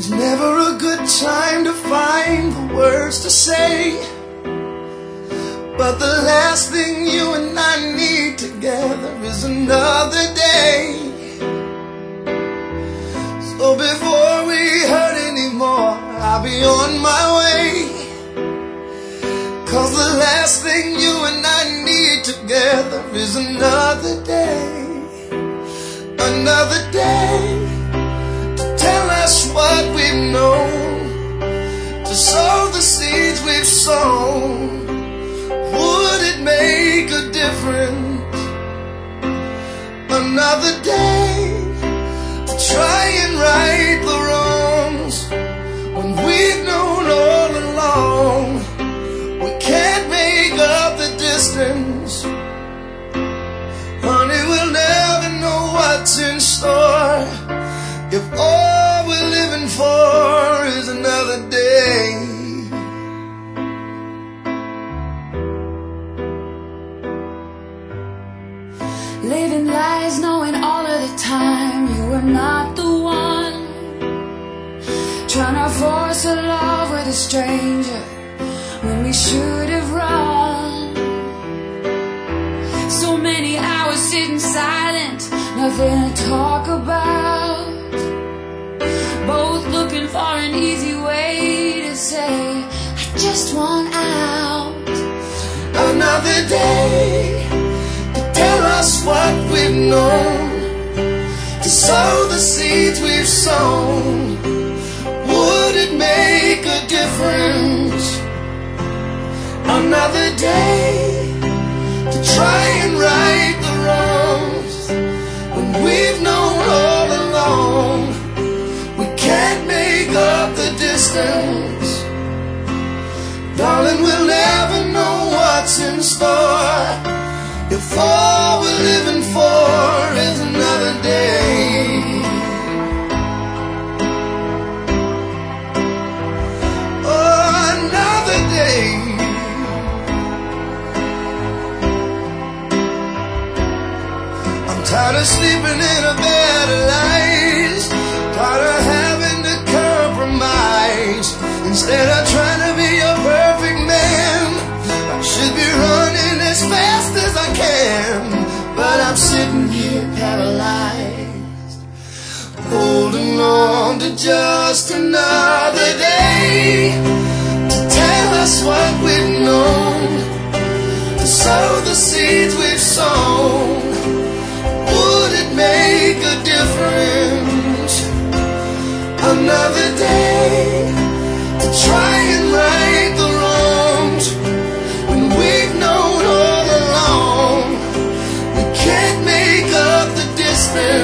It's never a good time to find the words to say, but the last thing you and I need together is another day. So before we hurt anymore, I'll be on my way, 'cause the last thing you and I need together is another day. Another day to tell us what we've known, to sow the seeds we've sown. Would it make a difference? Another day to try and right the wrongs, when we've known all along we can't make up the distance. Honey, we'll never know what's in store if all we're living for is another day. Living lies knowing all of the time you were not the one, trying to force a love with a stranger when we should have run. So many hours sitting silent, nothing to talk about, both looking for an easy way to say I just want out. Another day to tell us what we've known, to sow the seeds we've sown. Would it make a difference? Another day to try and right the wrongs, when we've known all along we can't make up the distance. Darling, we'll never know what's in store if all we're living for is another day. Oh, another day. I'm tired of sleeping in a bed of lies, tired of having to compromise. Instead of trying to be a perfect man, I should be running as fast as I can, but I'm sitting here paralyzed, holding on to just another day to tell us what we've known, to sow the seeds we've sown. Would it make a difference? Another day to try and right the wrongs, when we've known all along we can't make up the distance.